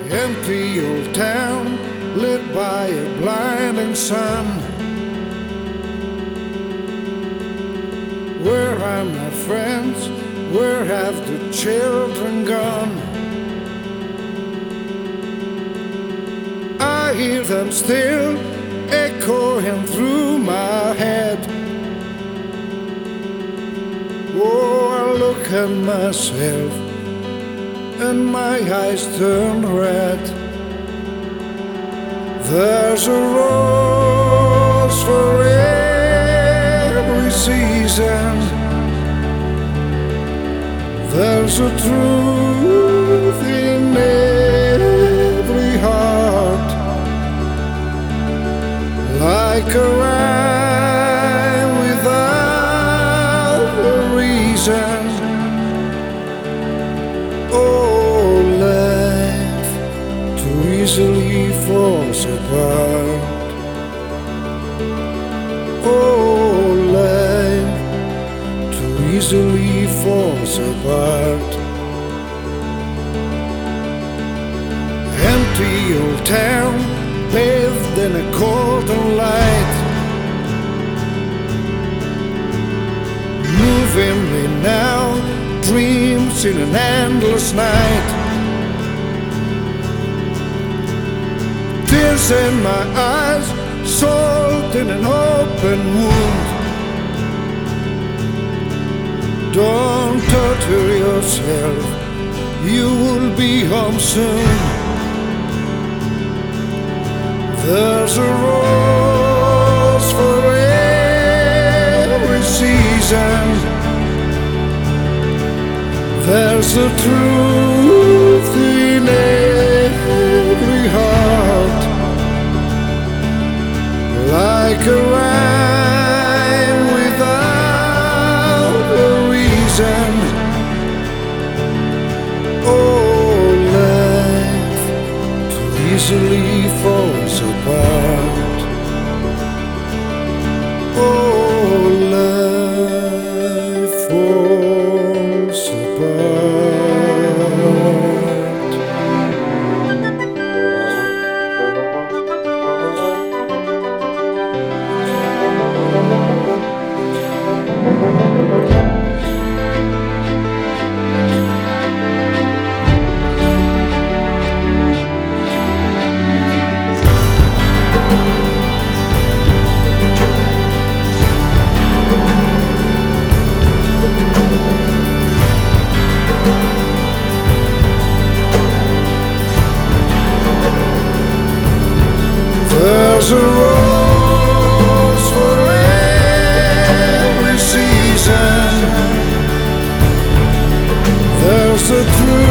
Empty old town lit by a blinding sun. Where are my friends? Where have the children gone? I hear them still echoing through my head. Oh, I look at myself and my eyes turn red. There's a rose for every season. There's a truth in every heart, like a rhyme without a reason. Oh, life too easily falls apart. Oh, life too easily falls apart. Empty old town, bathed in a golden light, moving me now, dreams in an endless night. Tears in my eyes, salt in an open wound. Don't torture yourself, you will be home soon. There's a rose for every season. There's a truth in every heart, like a rhyme without a reason. Oh, life too easily falls apart. Oh, life falls apart. There's a rose for every season. There's a truth